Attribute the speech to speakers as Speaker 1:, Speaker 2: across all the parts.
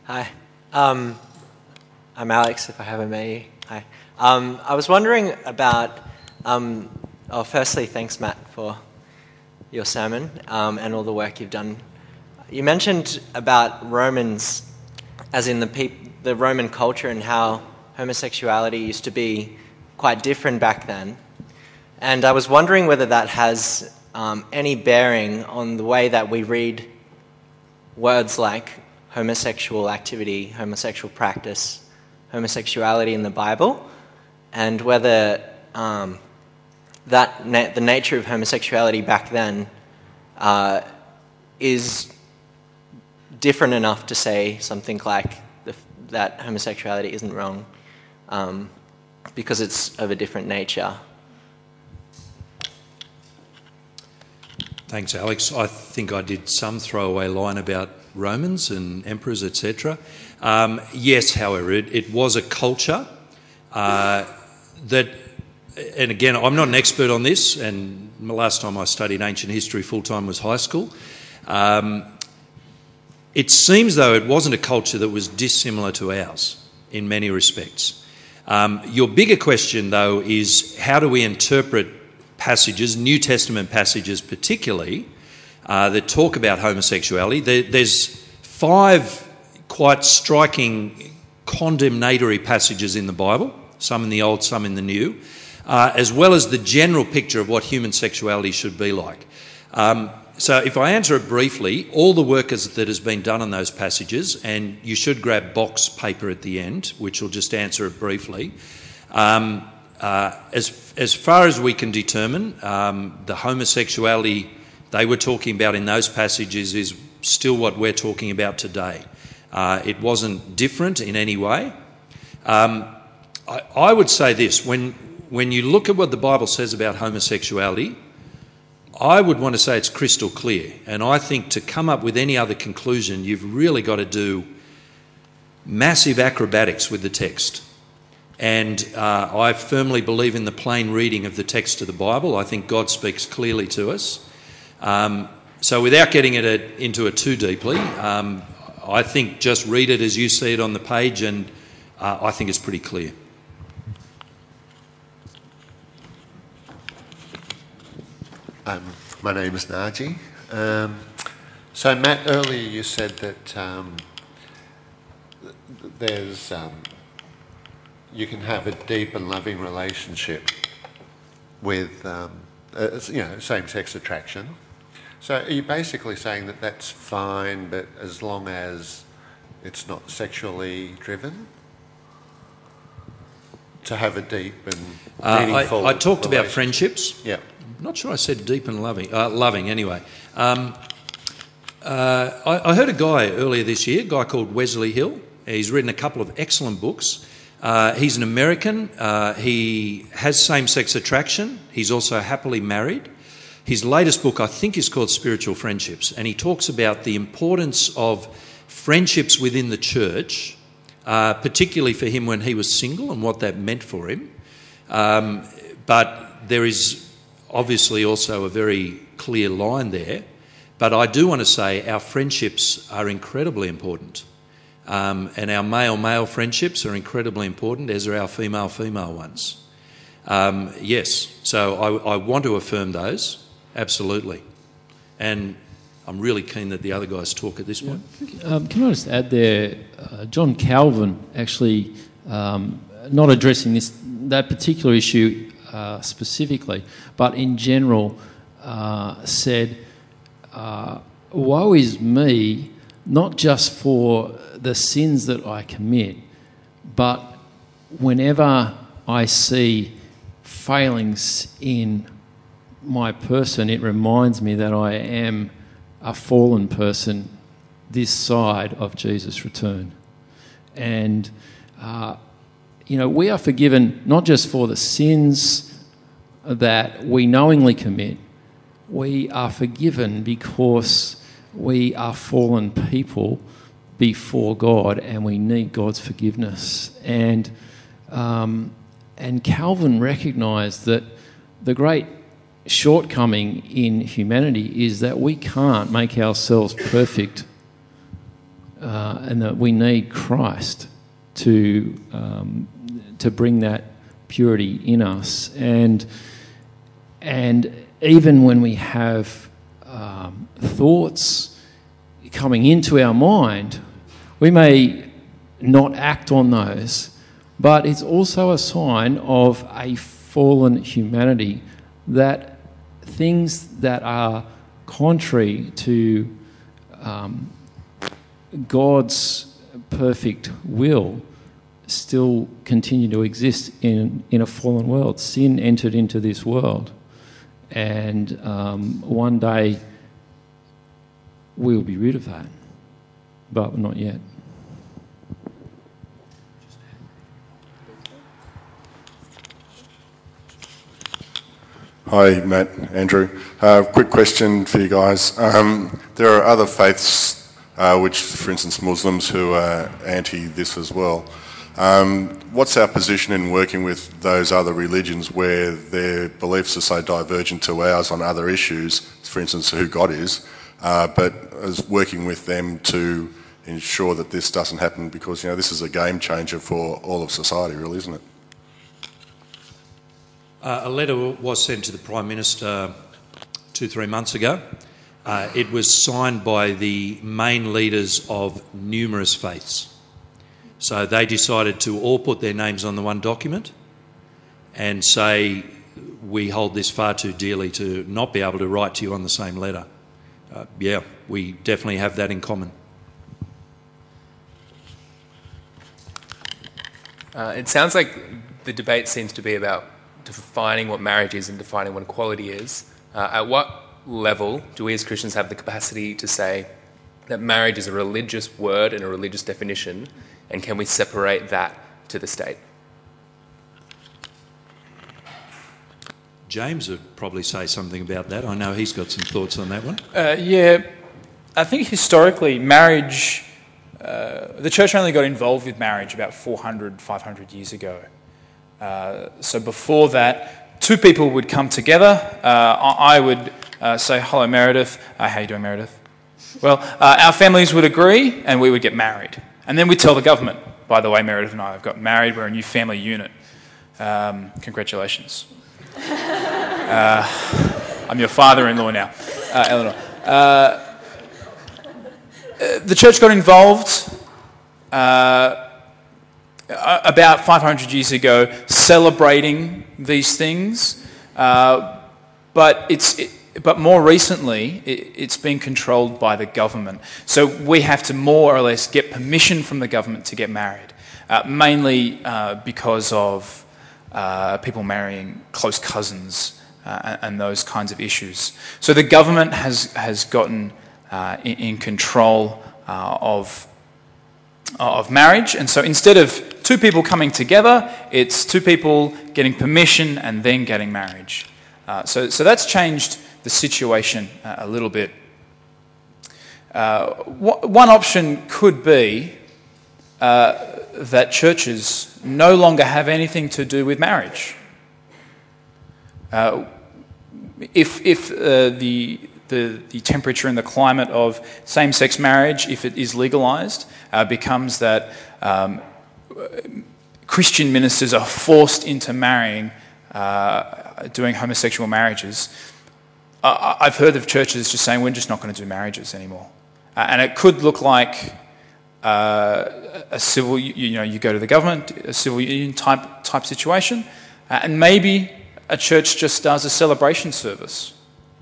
Speaker 1: Hi. I'm Alex, if I haven't met you. Hi. I was wondering about, firstly, thanks, Matt, for your sermon and all the work you've done. You mentioned about Romans, as in the Roman culture, and how homosexuality used to be quite different back then. And I was wondering whether that has any bearing on the way that we read words like homosexual activity, homosexual practice, homosexuality in the Bible, and whether the nature of homosexuality back then is different enough to say something like that homosexuality isn't wrong because it's of a different nature.
Speaker 2: Thanks, Alex. I think I did some throwaway line about Romans and emperors, etc. Yes, however, it was a culture that, and again, I'm not an expert on this, and the last time I studied ancient history full-time was high school. It seems, though, it wasn't a culture that was dissimilar to ours in many respects. Your bigger question, though, is how do we interpret passages, New Testament passages particularly, that talk about homosexuality? There's 5 quite striking condemnatory passages in the Bible, some in the Old, some in the New, as well as the general picture of what human sexuality should be like. So if I answer it briefly, all the work that has been done on those passages, and you should grab box paper at the end, which will just answer it briefly. As far as we can determine, the homosexuality they were talking about in those passages is still what we're talking about today. It wasn't different in any way. I would say this, when you look at what the Bible says about homosexuality, I would want to say it's crystal clear. And I think to come up with any other conclusion, you've really got to do massive acrobatics with the text. And I firmly believe in the plain reading of the text of the Bible. I think God speaks clearly to us. So without getting into it too deeply, I think just read it as you see it on the page, and I think it's pretty clear.
Speaker 3: My name is Naji. So Matt, earlier you said that there's you can have a deep and loving relationship with same-sex attraction. So are you basically saying that that's fine, but as long as it's not sexually driven? To have a deep and meaningful
Speaker 2: I talked about friendships.
Speaker 3: Yeah.
Speaker 2: I'm not sure I said deep and loving. Loving, anyway. I heard a guy earlier this year, a guy called Wesley Hill. He's written a couple of excellent books. He's an American. He has same-sex attraction. He's also happily married. His latest book, I think, is called Spiritual Friendships, and he talks about the importance of friendships within the church, particularly for him when he was single and what that meant for him. But there is obviously also a very clear line there. But I do want to say our friendships are incredibly important. And our male-male friendships are incredibly important, as are our female-female ones. Yes, so I want to affirm those, absolutely. And I'm really keen that the other guys talk at this point.
Speaker 4: Can I just add there, John Calvin actually, not addressing that particular issue specifically, but in general said, woe is me, not just for the sins that I commit, but whenever I see failings in my person, it reminds me that I am a fallen person this side of Jesus' return. And, we are forgiven not just for the sins that we knowingly commit, we are forgiven because we are fallen people before God and we need God's forgiveness. And Calvin recognised that the great shortcoming in humanity is that we can't make ourselves perfect and that we need Christ to bring that purity in us. And even when we have thoughts coming into our mind, we may not act on those, but it's also a sign of a fallen humanity that things that are contrary to God's perfect will still continue to exist in a fallen world. Sin entered into this world, and one day we'll be rid of that, but not yet.
Speaker 5: Hi, Matt, Andrew. Quick question for you guys. There are other faiths, which, for instance, Muslims, who are anti this as well. What's our position in working with those other religions where their beliefs are so divergent to ours on other issues, for instance, who God is, but as working with them to ensure that this doesn't happen, because, this is a game changer for all of society, really, isn't it?
Speaker 2: A letter was sent to the Prime Minister 2-3 months ago. It was signed by the main leaders of numerous faiths. So they decided to all put their names on the one document and say, we hold this far too dearly to not be able to write to you on the same letter. Yeah, we definitely have that in common.
Speaker 6: It sounds like the debate seems to be about defining what marriage is and defining what equality is. At what level do we as Christians have the capacity to say that marriage is a religious word and a religious definition, and can we separate that to the state?
Speaker 2: James would probably say something about that. I know he's got some thoughts on that one.
Speaker 7: Yeah, I think historically marriage, the church only got involved with marriage about 400, 500 years ago. So before that, two people would come together. I would say, hello, Meredith. How you doing, Meredith? Well, our families would agree and we would get married. And then we'd tell the government, by the way, Meredith and I have got married. We're a new family unit. Congratulations. I'm your father-in-law now, Eleanor. The church got involved about 500 years ago, celebrating these things, but more recently, it's been controlled by the government. So we have to more or less get permission from the government to get married, mainly because of people marrying close cousins and those kinds of issues. So the government has gotten in control of marriage, and so instead of two people coming together, it's two people getting permission and then getting marriage. So that's changed the situation a little bit. One option could be that churches no longer have anything to do with marriage. If the temperature and the climate of same-sex marriage, if it is legalised, becomes that Christian ministers are forced into marrying, doing homosexual marriages, I've heard of churches just saying, we're just not going to do marriages anymore. And it could look like a civil, you go to the government, a civil union type situation, and maybe a church just does a celebration service.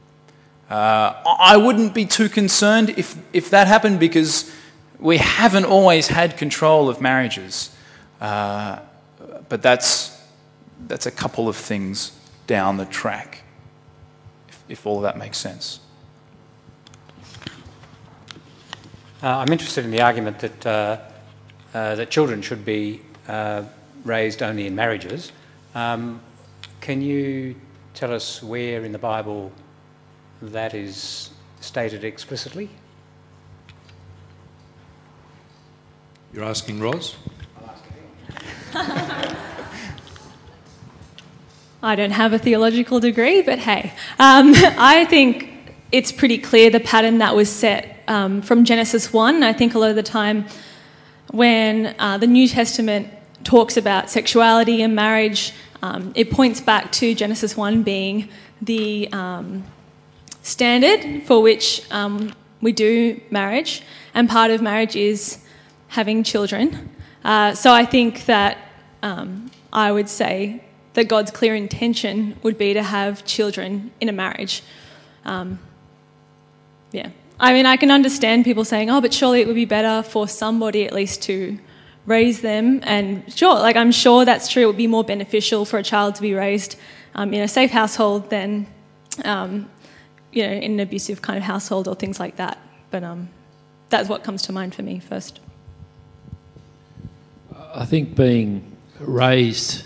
Speaker 7: I wouldn't be too concerned if that happened, because we haven't always had control of marriages. But that's a couple of things down the track, if all of that makes sense.
Speaker 8: I'm interested in the argument that children should be raised only in marriages. Can you tell us where in the Bible that is stated explicitly?
Speaker 2: You're asking Roz?
Speaker 9: I don't have a theological degree, but hey. I think it's pretty clear the pattern that was set from Genesis 1. I think a lot of the time when the New Testament talks about sexuality and marriage, it points back to Genesis 1 being the standard for which we do marriage, and part of marriage is having children. So I think that I would say that God's clear intention would be to have children in a marriage. Yeah. I mean, I can understand people saying, oh, but surely it would be better for somebody at least to raise them. And sure, like I'm sure that's true. It would be more beneficial for a child to be raised in a safe household than, in an abusive kind of household or things like that. But that's what comes to mind for me first.
Speaker 4: I think being raised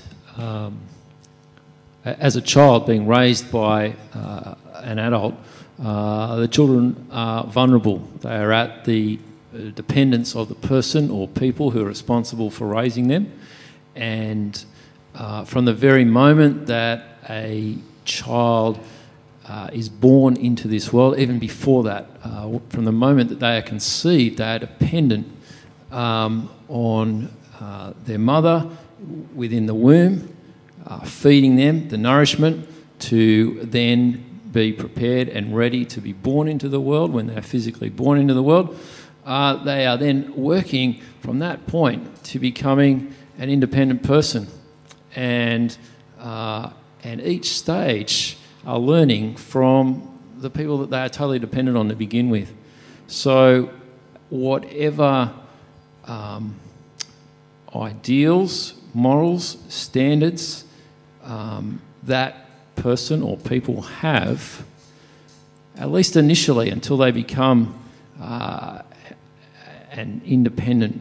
Speaker 4: as a child, being raised by an adult, the children are vulnerable. They are at the dependence of the person or people who are responsible for raising them. And from the very moment that a child is born into this world, even before that, from the moment that they are conceived, they are dependent on their mother within the womb, feeding them the nourishment to then be prepared and ready to be born into the world. When they're physically born into the world, they are then working from that point to becoming an independent person, and each stage are learning from the people that they are totally dependent on to begin with. So whatever ideals, morals, standards that person or people have, at least initially, until they become an independent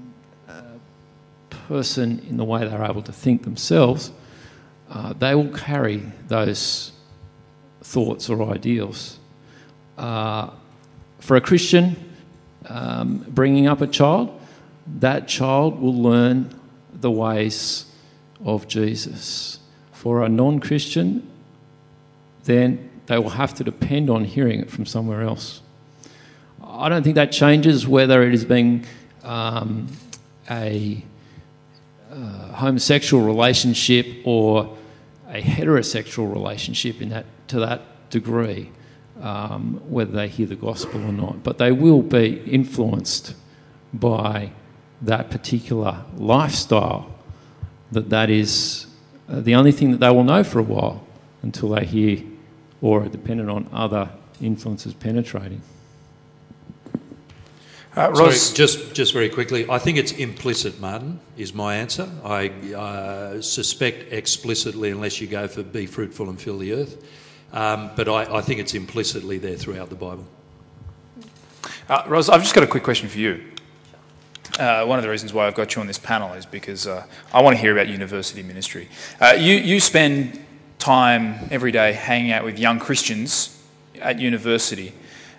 Speaker 4: person in the way they're able to think themselves, they will carry those thoughts or ideals. For a Christian bringing up a child, that child will learn the ways of Jesus. For a non-Christian, then they will have to depend on hearing it from somewhere else. I don't think that changes whether it is being a homosexual relationship or a heterosexual relationship to that degree, whether they hear the gospel or not. But they will be influenced by that particular lifestyle, that is the only thing that they will know for a while until they hear or are dependent on other influences penetrating.
Speaker 2: Ross, just very quickly, I think it's implicit, Martin, is my answer. I suspect explicitly, unless you go for be fruitful and fill the earth. But I think it's implicitly there throughout the Bible.
Speaker 7: Ross, I've just got a quick question for you. One of the reasons why I've got you on this panel is because I want to hear about university ministry. You spend time every day hanging out with young Christians at university.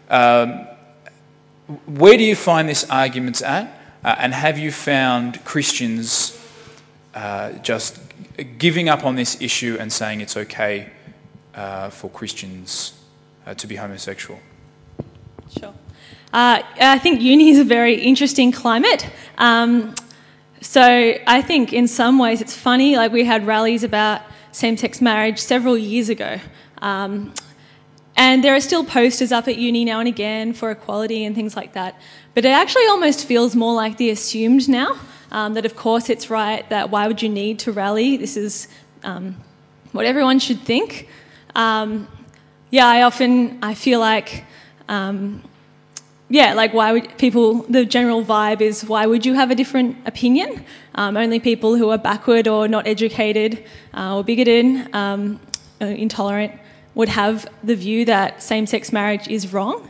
Speaker 7: Where do you find this argument at? And have you found Christians just giving up on this issue and saying it's okay for Christians to be homosexual?
Speaker 9: Sure. I think uni is a very interesting climate. So I think in some ways it's funny, like we had rallies about same-sex marriage several years ago. And there are still posters up at uni now and again for equality and things like that. But it actually almost feels more like the assumed now, that of course it's right, that why would you need to rally? This is what everyone should think. I feel like... like why would people, the general vibe is why would you have a different opinion? Only people who are backward or not educated or bigoted, intolerant, would have the view that same-sex marriage is wrong.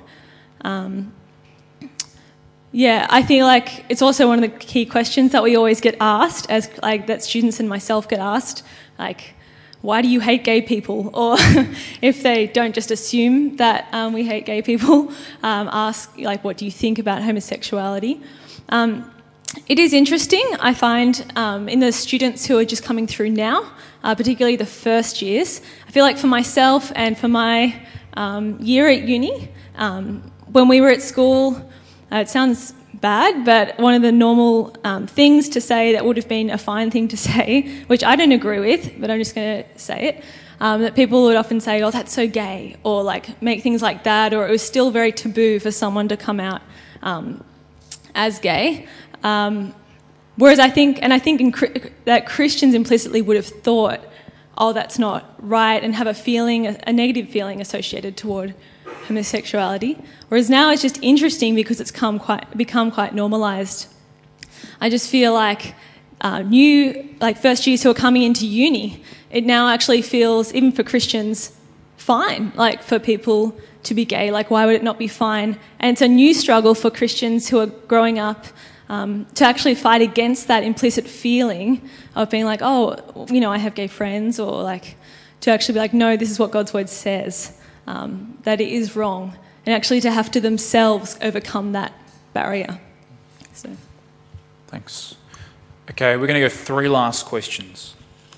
Speaker 9: I feel like it's also one of the key questions that we always get asked, as like that students and myself get asked, like, why do you hate gay people? Or if they don't just assume that we hate gay people, ask, like, what do you think about homosexuality? It is interesting, I find, in the students who are just coming through now, particularly the first years. I feel like for myself and for my year at uni, when we were at school, it sounds bad, but one of the normal things to say that would have been a fine thing to say, which I don't agree with, but I'm just going to say it, that people would often say, oh, that's so gay, or like make things like that, or it was still very taboo for someone to come out as gay. Whereas I think that Christians implicitly would have thought, oh, that's not right, and have a negative feeling associated toward homosexuality. Whereas now it's just interesting because it's become quite normalised. I just feel like first years who are coming into uni, it now actually feels, even for Christians, fine, like for people to be gay. Like, why would it not be fine? And it's a new struggle for Christians who are growing up to actually fight against that implicit feeling of being like, oh, I have gay friends, or like to actually be like, no, this is what God's word says, that it is wrong, and actually to have to themselves overcome that barrier. So.
Speaker 7: Thanks. Okay, we're going to go 3 last questions.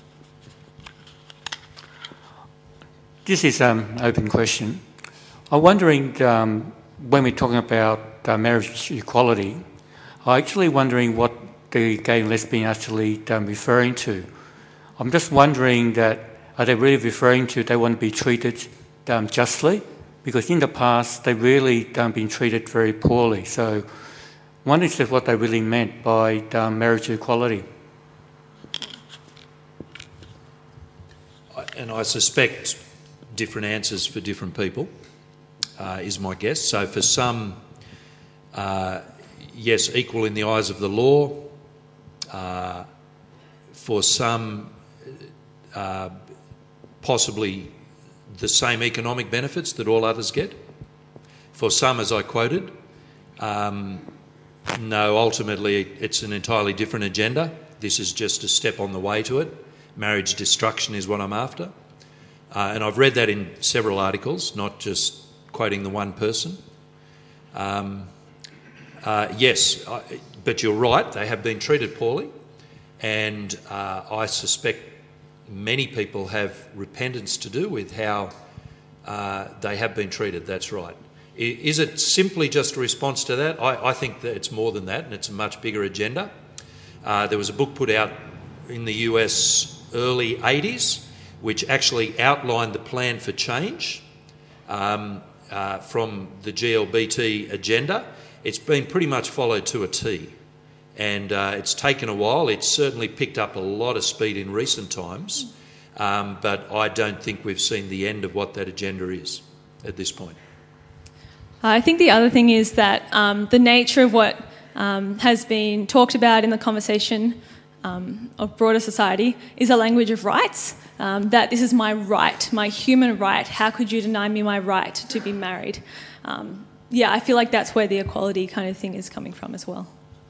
Speaker 8: This is an open question. I'm wondering, when we're talking about marriage equality, I'm actually wondering what the gay and lesbian are actually referring to. I'm just wondering that, are they really referring to they want to be treated justly? Because in the past, they really been treated very poorly. So I wonder if that's what they really meant by marriage equality.
Speaker 2: And I suspect different answers for different people, is my guess. So for some, yes, equal in the eyes of the law. For some, possibly the same economic benefits that all others get. For some, as I quoted, no, ultimately it's an entirely different agenda. This is just a step on the way to it. Marriage destruction is what I'm after. And I've read that in several articles, not just quoting the one person. Yes, but you're right, they have been treated poorly, and I suspect many people have repentance to do with how they have been treated, that's right. Is it simply just a response to that? I think that it's more than that, and it's a much bigger agenda. There was a book put out in the US early 80s which actually outlined the plan for change from the GLBT agenda. It's been pretty much followed to a T, and it's taken a while. It's certainly picked up a lot of speed in recent times, but I don't think we've seen the end of what that agenda is at this point.
Speaker 9: I think the other thing is that the nature of what has been talked about in the conversation of broader society is a language of rights, that this is my right, my human right. How could you deny me my right to be married? Yeah, I feel like that's where the equality kind of thing is coming from as well.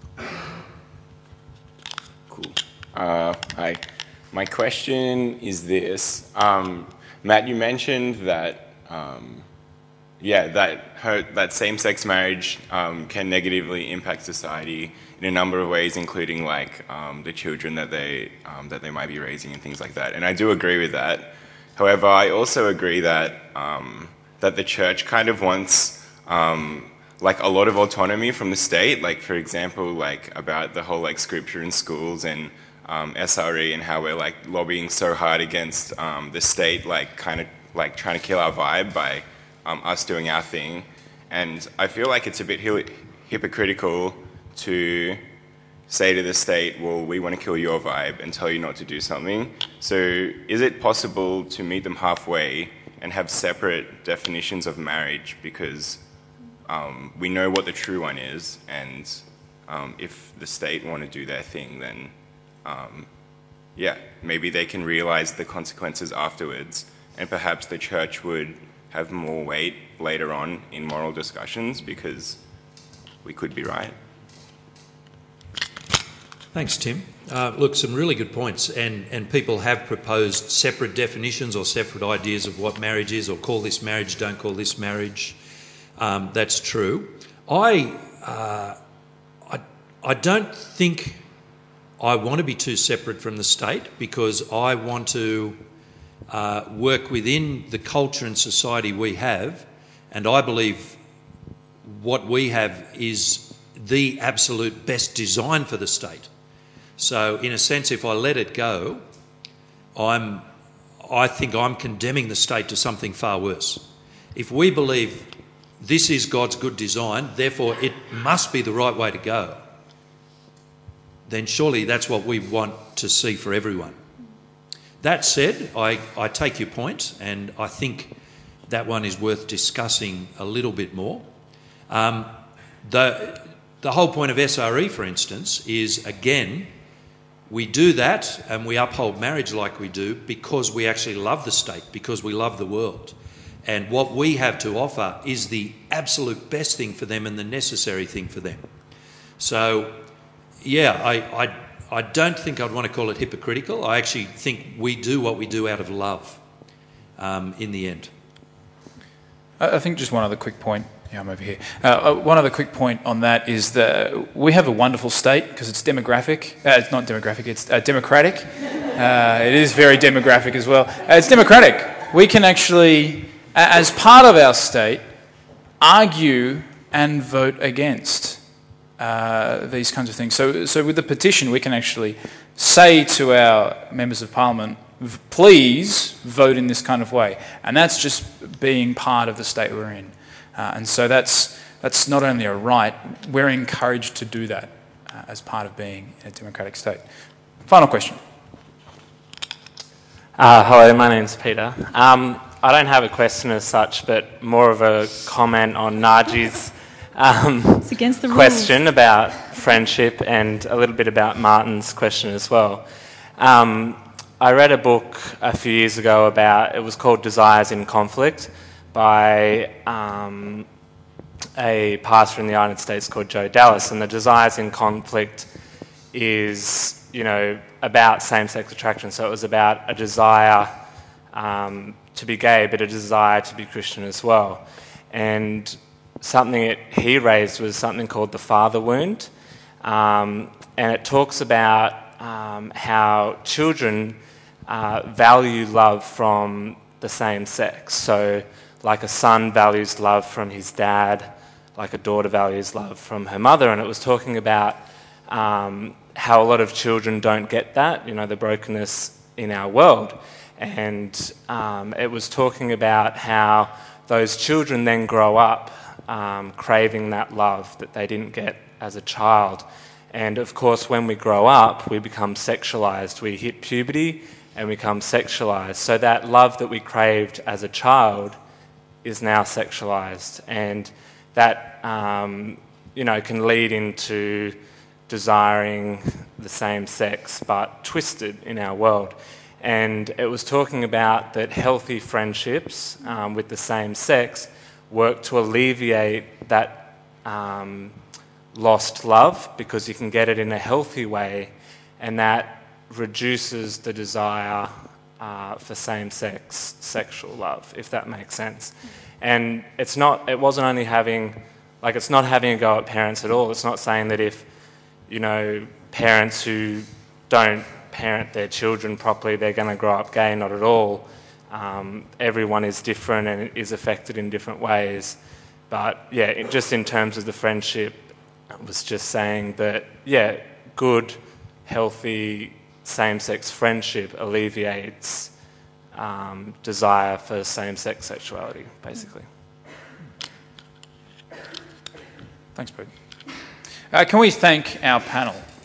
Speaker 10: Cool. Hi. My question is this. Matt, you mentioned that, that same-sex marriage can negatively impact society in a number of ways, including the children that they might be raising and things like that. And I do agree with that. However, I also agree that that the church kind of wants a lot of autonomy from the state. Like, for example, about the whole scripture in schools and SRE, and how we're lobbying so hard against the state, trying to kill our vibe by us doing our thing. And I feel like it's a bit hypocritical to say to the state, well, we want to kill your vibe and tell you not to do something. So is it possible to meet them halfway and have separate definitions of marriage? Because we know what the true one is, and if the state want to do their thing, then maybe they can realize the consequences afterwards, and perhaps the church would have more weight later on in moral discussions, because we could be right.
Speaker 2: Thanks, Tim. Look, some really good points, and people have proposed separate definitions or separate ideas of what marriage is, or call this marriage, don't call this marriage. That's true. I don't think I want to be too separate from the state, because I want to work within the culture and society we have, and I believe what we have is the absolute best design for the state. So in a sense, if I let it go, I think I'm condemning the state to something far worse. If we believe this is God's good design, therefore it must be the right way to go, then surely that's what we want to see for everyone. That said, I take your point, and I think that one is worth discussing a little bit more. The whole point of SRE, for instance, is, again, we do that and we uphold marriage like we do because we actually love the state, because we love the world. And what we have to offer is the absolute best thing for them and the necessary thing for them. So, yeah, I don't think I'd want to call it hypocritical. I actually think we do what we do out of love in the end.
Speaker 7: I think just one other quick point. Yeah, I'm over here. One other quick point on that is that we have a wonderful state because it's demographic. It's not demographic, it's democratic. It is very demographic as well. It's democratic. We can actually, as part of our state, argue and vote against these kinds of things. So with the petition, we can actually say to our members of parliament, please vote in this kind of way. And that's just being part of the state we're in. And so that's not only a right, we're encouraged to do that as part of being in a democratic state. Final question.
Speaker 11: Hello, my name's Peter. I don't have a question as such, but more of a comment on Naji's
Speaker 9: it's against the
Speaker 11: question
Speaker 9: rules.
Speaker 11: About friendship and a little bit about Martin's question as well. I read a book a few years ago it was called Desires in Conflict by a pastor in the United States called Joe Dallas, and the Desires in Conflict is, about same-sex attraction. So it was about a desire to be gay, but a desire to be Christian as well. And something that he raised was something called the father wound, and it talks about how children value love from the same sex. So like a son values love from his dad, like a daughter values love from her mother. And it was talking about how a lot of children don't get that, the brokenness in our world. And it was talking about how those children then grow up craving that love that they didn't get as a child. And of course, when we grow up, we become sexualized. We hit puberty and become sexualized. So that love that we craved as a child is now sexualized, and that can lead into desiring the same sex, but twisted in our world. And it was talking about that healthy friendships with the same sex work to alleviate that lost love, because you can get it in a healthy way, and that reduces the desire for same-sex sexual love, if that makes sense. And it's not having a go at parents at all. It's not saying that if, parents who don't parent their children properly, they're going to grow up gay, not at all. Everyone is different and is affected in different ways. But yeah, just in terms of the friendship, I was just saying that, yeah, good, healthy, same-sex friendship alleviates desire for same-sex sexuality, basically.
Speaker 7: Thanks, Pete. Can we thank our panel?